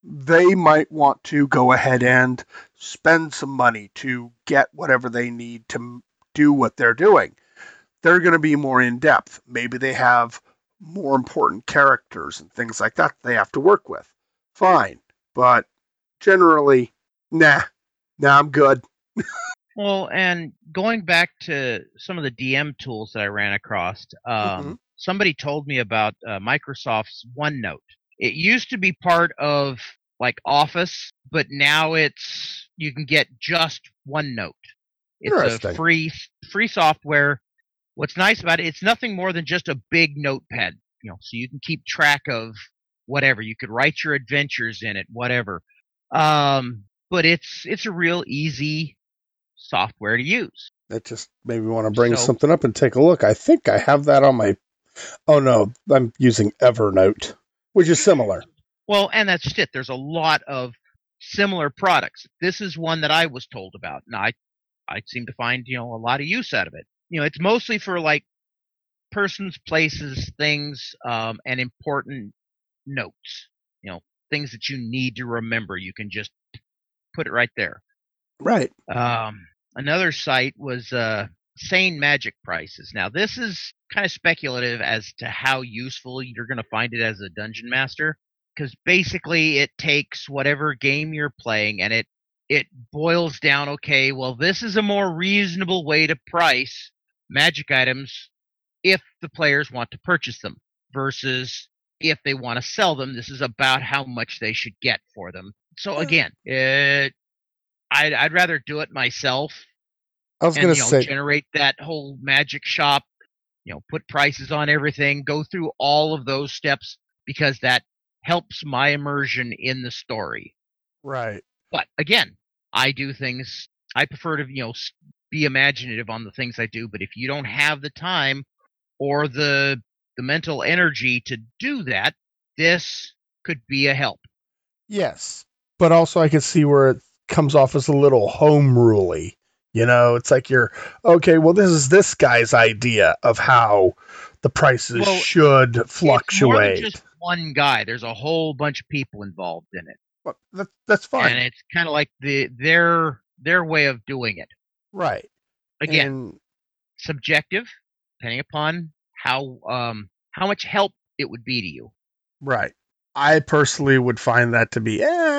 they might want to go ahead and spend some money to get whatever they need to do what they're doing. They're going to be more in depth. Maybe they have more important characters and things like that they have to work with. Fine. But generally, nah, I'm good. Well, and going back to some of the DM tools that I ran across, somebody told me about Microsoft's OneNote. It used to be part of like Office, but now you can get just OneNote. It's a free software. What's nice about it, it's nothing more than just a big notepad, so you can keep track of whatever. You could write your adventures in it, whatever. But it's a real easy software to use. That just made me want to bring something up and take a look. I think I have that on my... Oh, no, I'm using Evernote, which is similar. Well, and that's just it. There's a lot of similar products. This is one that I was told about, and I seem to find, a lot of use out of it. It's mostly for like persons, places, things, and important notes. Things that you need to remember. You can just put it right there. Right. Another site was Sane Magic Prices. Now, this is kind of speculative as to how useful you're going to find it as a dungeon master, because basically it takes whatever game you're playing and it boils down, okay, well, this is a more reasonable way to price magic items if the players want to purchase them versus if they want to sell them. This is about how much they should get for them. So again, I'd rather do it myself. I was going to say, generate that whole magic shop, put prices on everything, go through all of those steps, because that helps my immersion in the story. Right. But again, I do things, I prefer to, be imaginative on the things I do. But if you don't have the time or the mental energy to do that, this could be a help. Yes. But also I can see where it comes off as a little home rule-y. It's like okay, well, this is this guy's idea of how the prices should fluctuate. It's more than just one guy. There's a whole bunch of people involved in it. Well, that's fine. And it's kind of like their way of doing it. Right. Again, subjective, depending upon how much help it would be to you. Right. I personally would find that to be,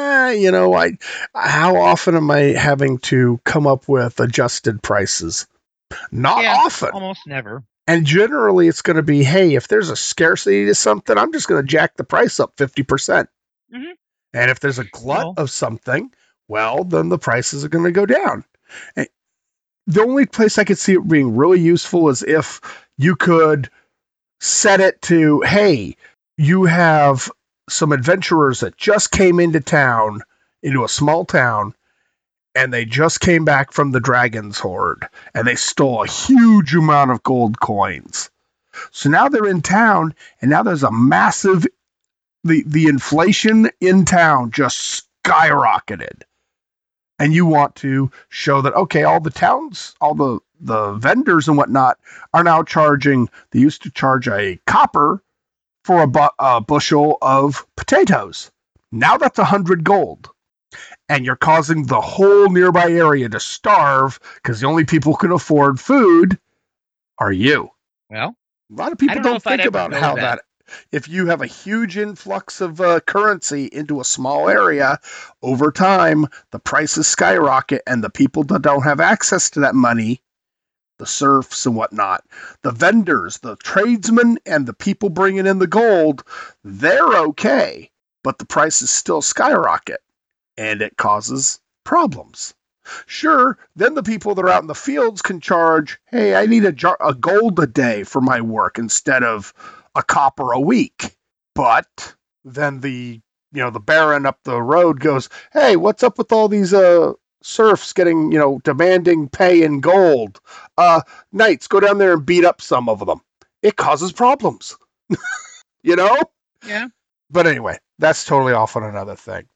how often am I having to come up with adjusted prices? Not often. Almost never. And generally it's going to be, hey, if there's a scarcity to something, I'm just going to jack the price up 50%. Mm-hmm. And if there's a glut of something, well, then the prices are going to go down. And the only place I could see it being really useful is if you could set it to, hey, you have some adventurers that just came into a small town, and they just came back from the Dragon's Horde, and they stole a huge amount of gold coins. So now they're in town, and now there's a massive, the inflation in town just skyrocketed. And you want to show that, okay, all the towns, all the vendors and whatnot are now charging, they used to charge a copper for a bushel of potatoes. Now that's 100 gold. And you're causing the whole nearby area to starve because the only people who can afford food are you. Well, a lot of people don't think about how that. If you have a huge influx of currency into a small area, over time, the prices skyrocket, and the people that don't have access to that money, the serfs and whatnot, the vendors, the tradesmen, and the people bringing in the gold, they're okay, but the prices still skyrocket, and it causes problems. Sure, then the people that are out in the fields can charge, hey, I need a gold a day for my work instead of a copper a week. But then the baron up the road goes, hey, what's up with all these serfs getting, demanding pay in gold? Knights, go down there and beat up some of them. It causes problems. Yeah. But anyway, that's totally off on another thing.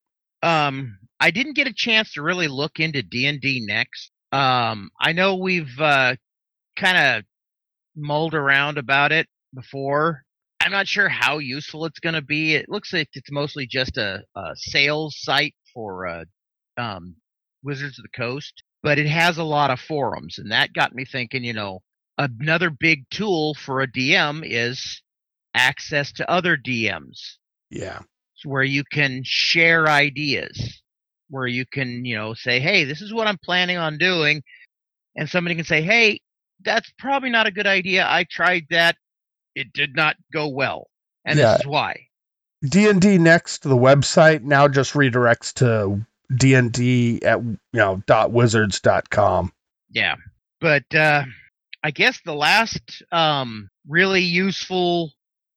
I didn't get a chance to really look into D&D Next. I know we've kind of mulled around about it before, I'm not sure how useful it's going to be. It looks like it's mostly just a sales site for Wizards of the Coast, but it has a lot of forums, and that got me thinking. Another big tool for a DM is access to other DMs, Yeah. where you can share ideas, where you can say, hey, this is what I'm planning on doing, and somebody can say, hey, that's probably not a good idea. I tried that. It did not go well. And Yeah. this is why. D&D Next, the website, now just redirects to D&D at .wizards.com. Yeah. But I guess the last really useful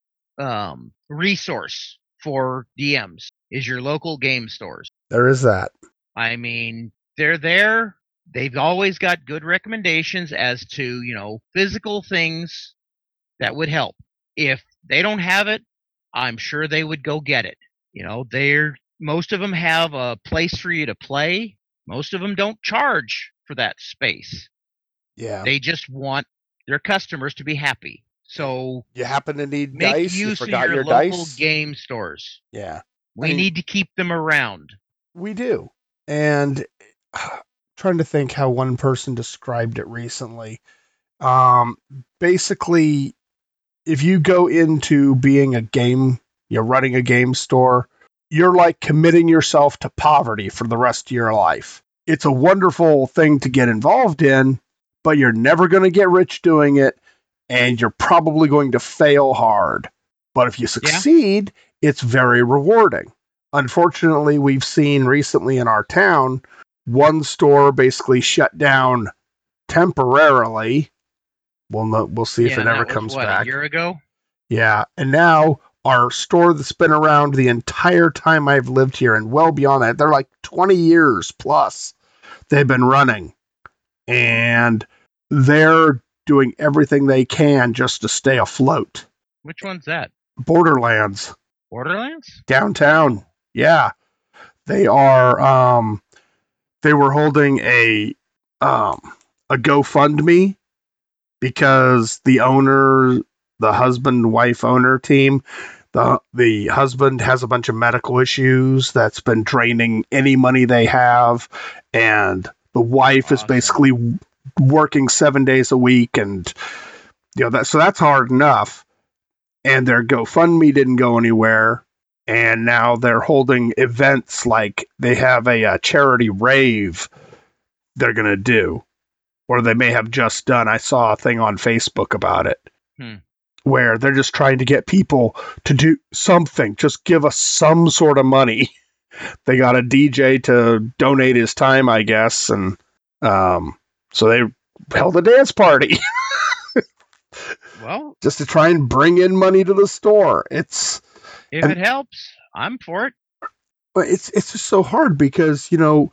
resource for DMs is your local game stores. There is that. I mean, they're there. They've always got good recommendations as to, physical things that would help. If they don't have it, I'm sure they would go get it. Most of them have a place for you to play. Most of them don't charge for that space. Yeah. They just want their customers to be happy. So you happen to need make dice, use you forgot of your your local dice. game stores. Yeah. We need to keep them around. We do. And trying to think how one person described it recently. Basically, if you go into being running a game store, you're like committing yourself to poverty for the rest of your life. It's a wonderful thing to get involved in, but you're never going to get rich doing it, and you're probably going to fail hard. But if you succeed, it's very rewarding. Unfortunately, we've seen recently in our town, one store basically shut down temporarily. We'll see if it ever comes back. A year ago? Yeah, and now our store that's been around the entire time I've lived here and well beyond that, they're like 20 years plus they've been running. And they're doing everything they can just to stay afloat. Which one's that? Borderlands. Borderlands? Downtown. Yeah. They are they were holding a GoFundMe because the owner, the husband-wife owner team, the husband has a bunch of medical issues that's been draining any money they have, and the wife is basically working 7 days a week, and so that's hard enough. And their GoFundMe didn't go anywhere, and now they're holding events like they have a charity rave they're gonna do, or they may have just done. I saw a thing on Facebook about it. Where they're just trying to get people to do something. Just give us some sort of money. They got a DJ to donate his time, I guess, and so they held a dance party. Well, just to try and bring in money to the store. If it helps, I'm for it. But it's just so hard because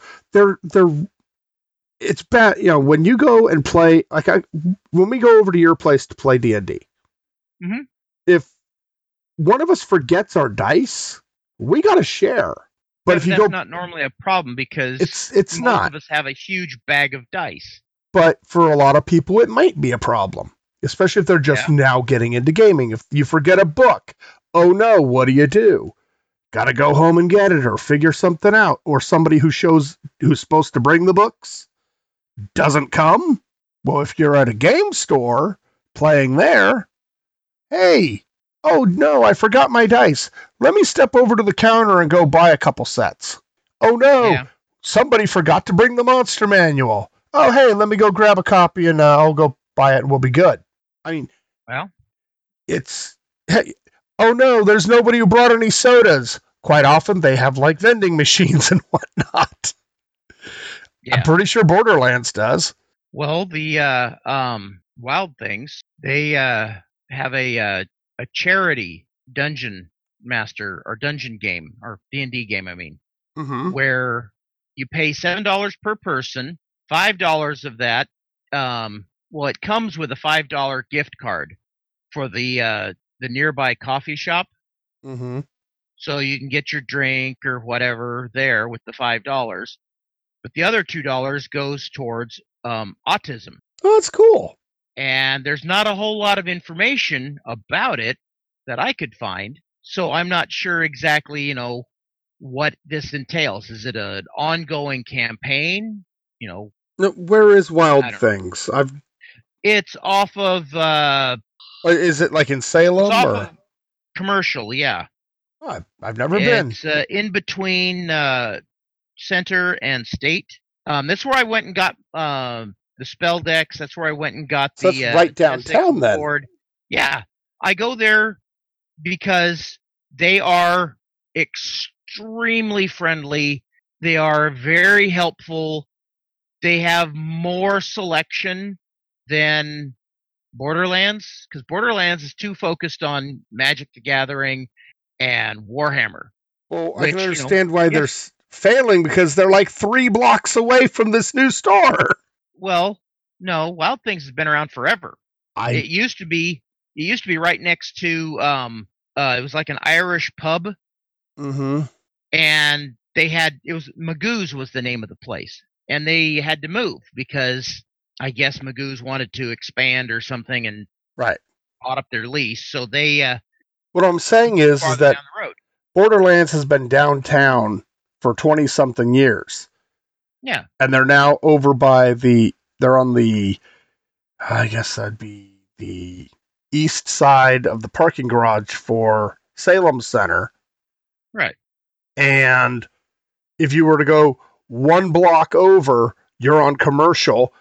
it's bad. When you go and play, when we go over to your place to play D&D. Mm-hmm. If one of us forgets our dice, we got to share. But if that's not normally a problem because it's most of us have a huge bag of dice. But for a lot of people, it might be a problem, especially if they're just now getting into gaming. If you forget a book, oh no, what do? Got to go home and get it or figure something out. Or somebody who's supposed to bring the books doesn't come. Well, if you're at a game store playing there, hey, oh no, I forgot my dice. Let me step over to the counter and go buy a couple sets. Oh no, somebody forgot to bring the monster manual. Oh hey, let me go grab a copy and I'll go buy it and we'll be good. I mean, hey, oh no, there's nobody who brought any sodas. Quite often they have like vending machines and whatnot. Yeah. I'm pretty sure Borderlands does. Well, the Wild Things, they have a charity dungeon master or dungeon game or D&D game, I mean, where you pay $7 per person. $5 of that, it comes with a $5 gift card for the nearby coffee shop. Mm-hmm. So you can get your drink or whatever there with the $5. But the other $2 goes towards autism. Oh, that's cool. And there's not a whole lot of information about it, that I could find. So I'm not sure exactly, what this entails. Is it an ongoing campaign? Now, where is I Wild don't know. Things? It's off of Is it like in it's Salem off or? of Commercial, yeah. Oh, I've never been. It's in between Center and State. That's where I went and got the spell decks. That's where I went and got So the that's right downtown Essex then. board. Yeah, I go there because they are extremely friendly. They are very helpful. They have more selection than Borderlands, because Borderlands is too focused on Magic the Gathering and Warhammer. Well, I Which, can understand why they're failing, because they're like 3 blocks away from this new store. Well, no, Wild Things has been around forever. I It used to be right next to it was like an Irish pub, mm-hmm. and Magoo's was the name of the place, and they had to move because I guess Magoo's wanted to expand or something and Right. bought up their lease, so they What I'm saying is farther that down the road. Borderlands has been downtown for 20-something years. Yeah. And they're now over by they're on the, I guess that'd be the east side of the parking garage for Salem Center. Right. And if you were to go 1 block over, you're on Commercial.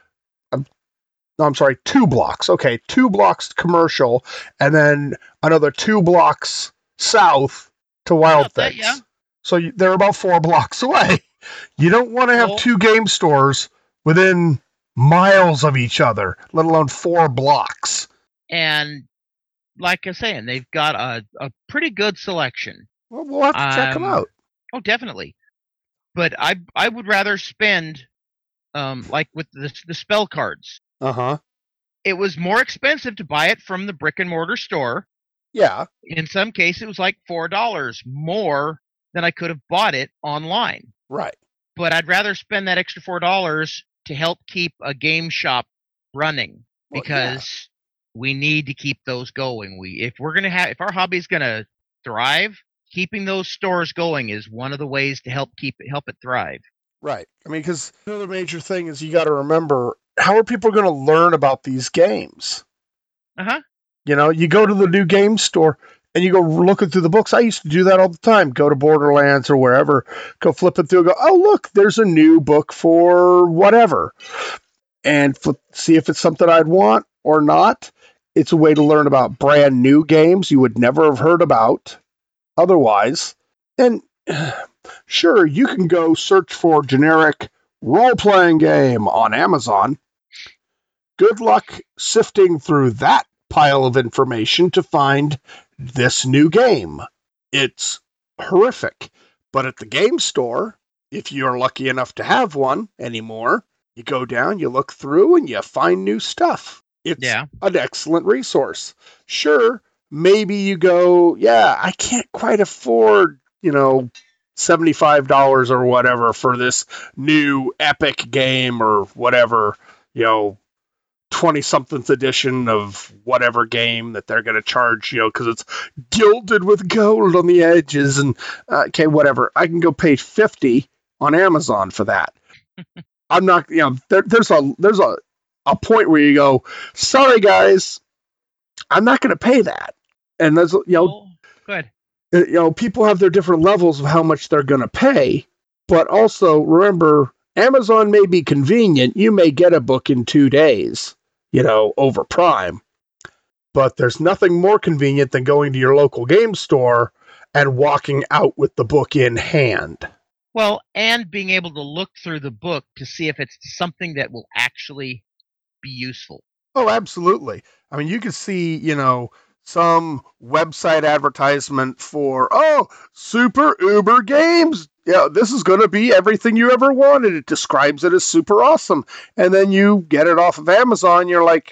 No, I'm sorry, 2 blocks. Okay, 2 blocks Commercial, and then another 2 blocks south to Wild About that, Things. yeah. So they're about 4 blocks away. You don't want to have 2 game stores within miles of each other, let alone 4 blocks. And like I was saying, they've got a pretty good selection. Well, we'll have to check them out. Oh, definitely. But I would rather spend like with the spell cards. Uh-huh. It was more expensive to buy it from the brick and mortar store. Yeah. In some cases, it was like $4 more than I could have bought it online. Right. But I'd rather spend that extra $4 to help keep a game shop running, because we need to keep those going. If our hobby is gonna thrive, keeping those stores going is one of the ways to help it thrive. Right. I mean, because another major thing is you got to remember, how are people going to learn about these games? Uh-huh. You go to the new game store and you go looking through the books. I used to do that all the time. Go to Borderlands or wherever, go flipping through, go, oh, look, there's a new book for whatever. And see if it's something I'd want or not. It's a way to learn about brand new games you would never have heard about otherwise. And sure, you can go search for generic role-playing game on Amazon. Good luck sifting through that pile of information to find this new game. It's horrific. But at the game store, if you're lucky enough to have one anymore, you go down, you look through, and you find new stuff. It's an excellent resource. Sure, maybe you go, I can't quite afford, $75 or whatever for this new epic game or whatever, 20-something edition of whatever game that they're going to charge, because it's gilded with gold on the edges and, okay, whatever. I can go pay $50 on Amazon for that. I'm not, there's a point where you go, sorry guys, I'm not going to pay that. And there's, good. People have their different levels of how much they're going to pay, but also remember, Amazon may be convenient. You may get a book in 2 days, over Prime, but there's nothing more convenient than going to your local game store and walking out with the book in hand. Well, and being able to look through the book to see if it's something that will actually be useful. Oh, absolutely. I mean, you could see, some website advertisement for, super uber games. Yeah, this is going to be everything you ever wanted. It describes it as super awesome. And then you get it off of Amazon. You're like,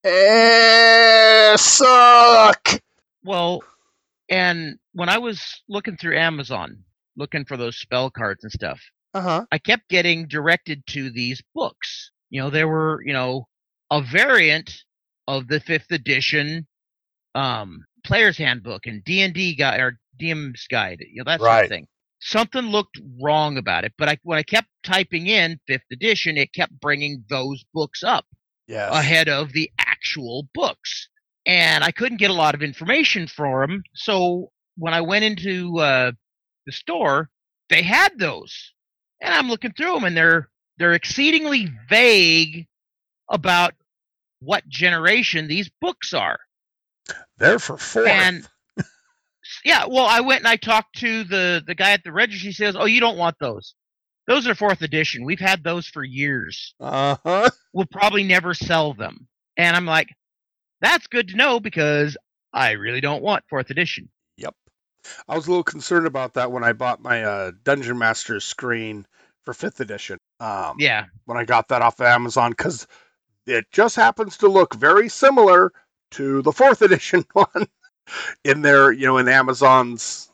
suck. Well, and when I was looking through Amazon, looking for those spell cards and stuff, I kept getting directed to these books. There were, a variant of the 5th edition Player's Handbook and D&D guide or DM's Guide, that sort Right. of thing. Something looked wrong about it, but when I kept typing in 5th edition, it kept bringing those books up Yes. ahead of the actual books. And I couldn't get a lot of information for them, so when I went into the store, they had those. And I'm looking through them, and they're exceedingly vague about what generation these books are. They're for 4th. And yeah, well, I went and I talked to the guy at the registry. He says, "Oh, you don't want those. Those are 4th edition. We've had those for years. Uh-huh. We'll probably never sell them." And I'm like, that's good to know because I really don't want 4th edition. Yep. I was a little concerned about that when I bought my Dungeon Master screen for 5th edition. Yeah. When I got that off of Amazon, because it just happens to look very similar to the 4th edition one in their, in Amazon's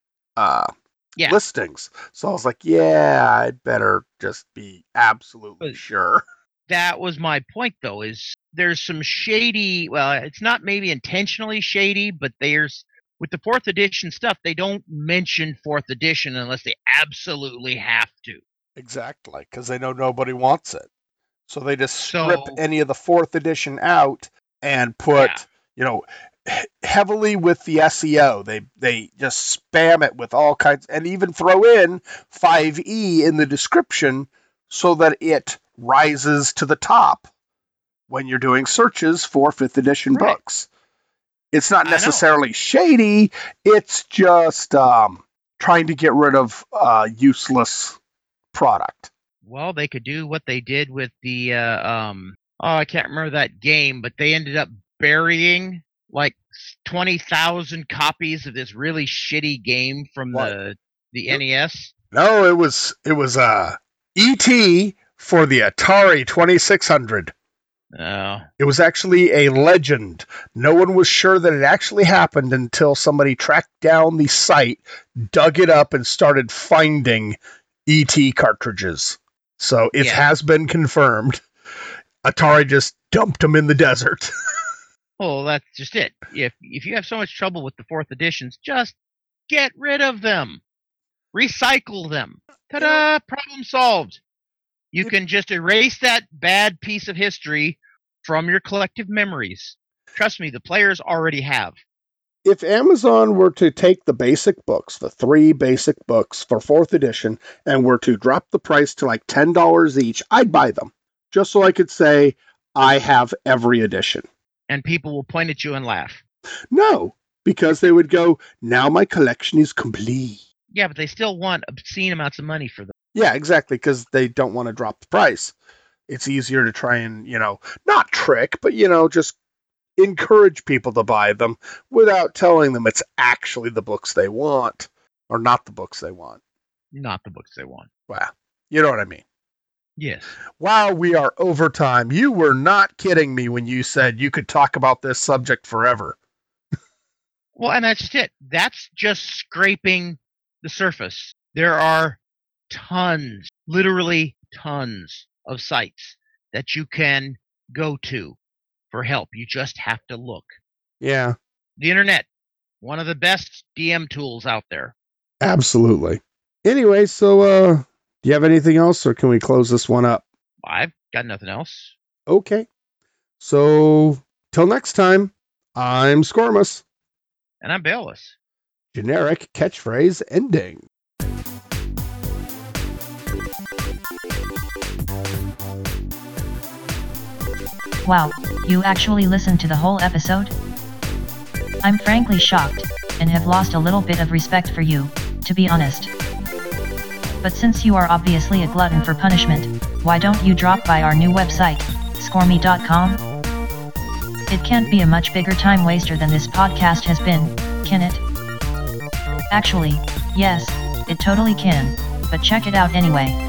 listings. So I was like, yeah, I'd better just be absolutely sure. That was my point, though, is there's some shady, well, it's not maybe intentionally shady, but with the 4th edition stuff, they don't mention 4th edition unless they absolutely have to. Exactly, because they know nobody wants it. So they just strip any of the 4th edition out and put, heavily with the SEO. They just spam it with all kinds, and even throw in 5e in the description so that it rises to the top when you're doing searches for 5th edition books. It's not necessarily shady. It's just trying to get rid of useless product. Well, they could do what they did with the I can't remember that game, but they ended up burying like 20,000 copies of this really shitty game from the NES. No, it was E.T. for the Atari 2600. Oh. It was actually a legend. No one was sure that it actually happened until somebody tracked down the site, dug it up, and started finding E.T. cartridges. So it has been confirmed. Atari just dumped them in the desert. Well, that's just it. If you have so much trouble with the 4th editions, just get rid of them. Recycle them. Ta-da! Problem solved. You can just erase that bad piece of history from your collective memories. Trust me, the players already have. If Amazon were to take the basic books, the 3 basic books for 4th edition, and were to drop the price to like $10 each, I'd buy them. Just so I could say, I have every edition. And people will point at you and laugh. No, because they would go, now my collection is complete. Yeah, but they still want obscene amounts of money for them. Yeah, exactly, because they don't want to drop the price. It's easier to try and, not trick, but, just encourage people to buy them without telling them it's actually the books they want, or not the books they want. Not the books they want. Wow. You know what I mean? Yes. Wow, we are over time. You were not kidding me when you said you could talk about this subject forever. Well, and that's just it. That's just scraping the surface. There are tons, literally tons of sites that you can go to for help. You just have to look. Yeah. The internet, one of the best DM tools out there. Absolutely. Anyway, so do you have anything else, or can we close this one up? I've got nothing else. Okay. So, till next time, I'm Scormus. And I'm Bayless. Generic catchphrase ending. Wow, you actually listened to the whole episode? I'm frankly shocked, and have lost a little bit of respect for you, to be honest. But since you are obviously a glutton for punishment, why don't you drop by our new website, scormy.com? It can't be a much bigger time waster than this podcast has been, can it? Actually, yes, it totally can, but check it out anyway.